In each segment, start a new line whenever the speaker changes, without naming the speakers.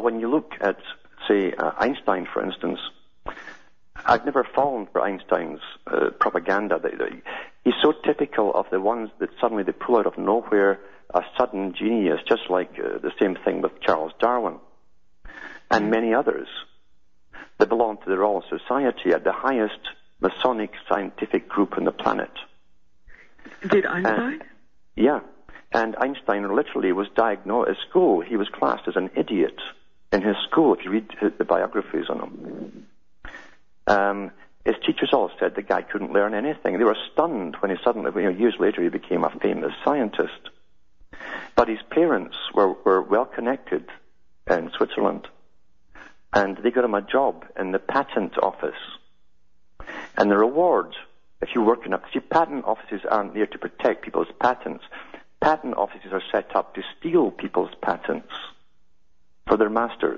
when you look at, say, Einstein, for instance, I've never fallen for Einstein's propaganda. He's so typical of the ones that suddenly they pull out of nowhere a sudden genius, just like the same thing with Charles Darwin and many others that belong to the Royal Society, at the highest Masonic scientific group on the planet.
Did Einstein?
Yeah. And Einstein literally was diagnosed at school. He was classed as an idiot in his school, if you read the biographies on him. His teachers all said the guy couldn't learn anything. They were stunned when he suddenly, years later, he became a famous scientist. But his parents were well connected in Switzerland, and they got him a job in the patent office. And the reward, if you work in patent offices aren't there to protect people's patents. Patent offices are set up to steal people's patents for their masters.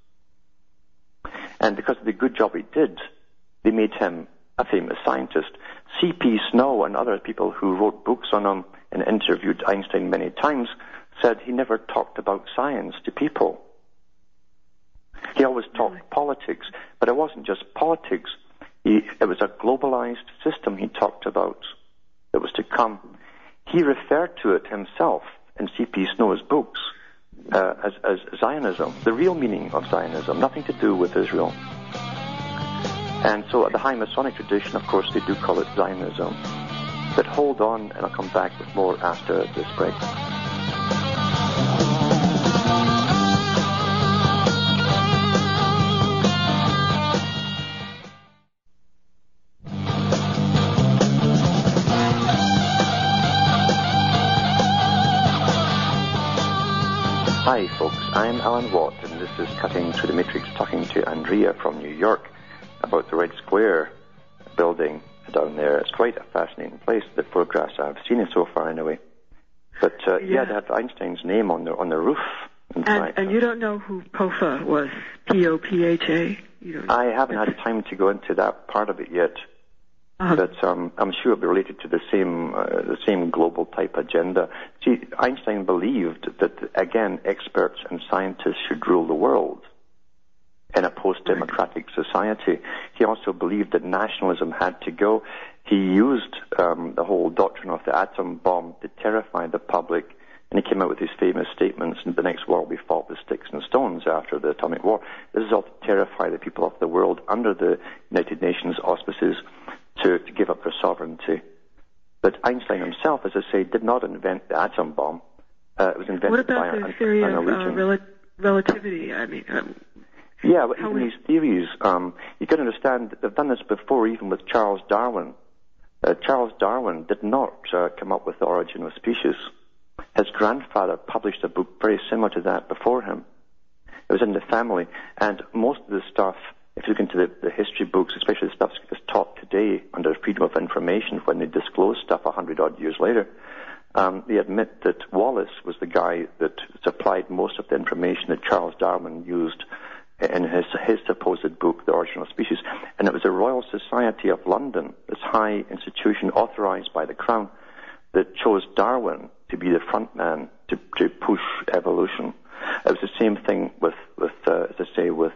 And because of the good job he did, they made him a famous scientist. C.P. Snow and other people who wrote books on him and interviewed Einstein many times said he never talked about science to people. He always talked politics, but it wasn't just politics. It was a globalized system he talked about that was to come. He referred to it himself in C.P. Snow's books as Zionism, the real meaning of Zionism, nothing to do with Israel. And so the high Masonic tradition, of course, they do call it Zionism. But hold on, and I'll come back with more after this break. Hi folks, I'm Alan Watt, and this is Cutting Through the Matrix, talking to Andrea from New York about the Red Square building down there. It's quite a fascinating place, the photographs I've seen it so far anyway. But yeah, they have Einstein's name on the roof.
And you don't know who POPHA was, P-O-P-H-A?
I haven't had time to go into that part of it yet. But I'm sure it'll be related to the same global type agenda. See, Einstein believed that, again, experts and scientists should rule the world in a post-democratic society. He also believed that nationalism had to go. He used the whole doctrine of the atom bomb to terrify the public, and he came out with his famous statements, "In the next war we fought with sticks and stones," after the atomic war. This is all to terrify the people of the world under the United Nations auspices to give up their sovereignty. But Einstein himself, as I say, did not invent the atom bomb. It was invented by
an What about the theory of relativity? I mean,
yeah, but even these theories, you can understand that they've done this before, even with Charles Darwin. Charles Darwin did not come up with the origin of species. His grandfather published a book very similar to that before him. It was in the family, and most of the stuff, if you look into the history books, especially the stuff that's taught today under freedom of information, when they disclose stuff 100-odd years later, they admit that Wallace was the guy that supplied most of the information that Charles Darwin used in his supposed book, The Origin of Species. And it was the Royal Society of London, this high institution authorized by the Crown, that chose Darwin to be the front man to push evolution. It was the same thing with as I say, with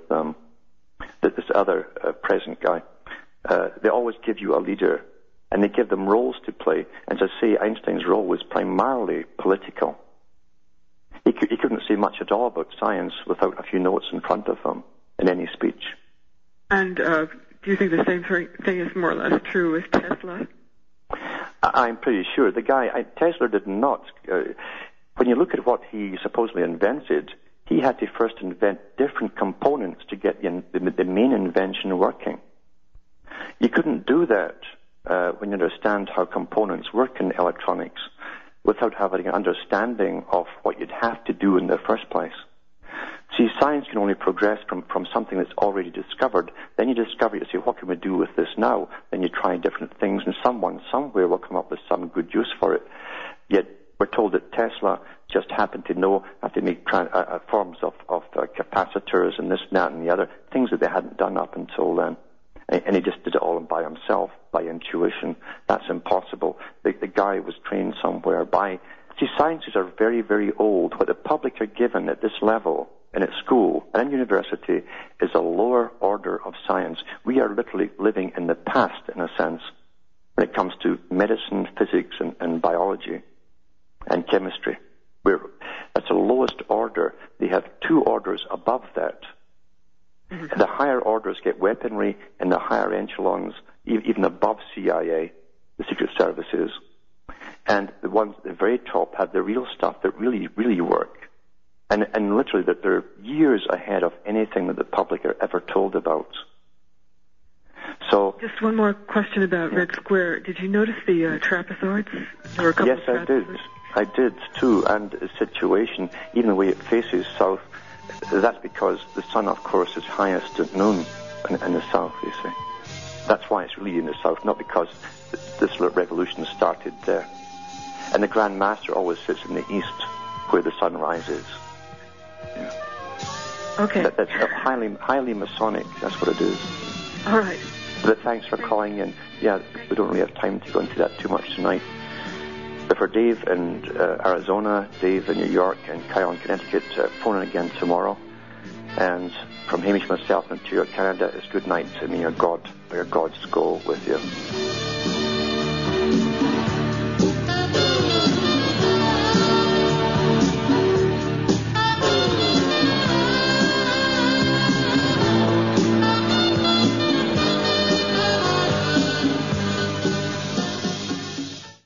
this other present guy. They always give you a leader, and they give them roles to play. And as I say, Einstein's role was primarily political. He couldn't say much at all about science without a few notes in front of him in any speech.
And do you think the same thing is more or less true with Tesla?
I'm pretty sure. The guy, Tesla did not, when you look at what he supposedly invented, he had to first invent different components to get the main invention working. You couldn't do that when you understand how components work in electronics without having an understanding of what you'd have to do in the first place. See, science can only progress from something that's already discovered. Then you discover, you say, what can we do with this now? Then you try different things, and someone somewhere will come up with some good use for it. Yet we're told that Tesla just happened to know how to make forms of capacitors and this, and that, and the other, things that they hadn't done up until then. And he just did it all by himself, by intuition. That's impossible. The guy was trained somewhere by... See, sciences are very, very old. What the public are given at this level and at school and in university is a lower order of science. We are literally living in the past, in a sense, when it comes to medicine, physics, and biology and chemistry. That's the lowest order. They have 2 orders above that. Mm-hmm. The higher orders get weaponry, and the higher echelons, even above CIA, the Secret Services, and the ones at the very top have the real stuff that really, really work. And literally that they're years ahead of anything that the public are ever told about. So,
just one more question about Red Square. Did you notice the trapezoids? There were a couple
yes,
of trapezoids.
I did too. And the situation, even the way it faces south, that's because the sun, of course, is highest at noon in the south, you see. That's why it's really in the south, not because this revolution started there. And the Grand Master always sits in the east, where the sun rises. Yeah.
Okay.
That's highly Masonic. That's what it is.
All right.
But thanks for calling in. Yeah, we don't really have time to go into that too much tonight. But for Dave in Arizona, Dave in New York, and Kyle in Connecticut, phone in again tomorrow. And from Hamish myself in Ontario, Canada, it's good night. May your gods go with you.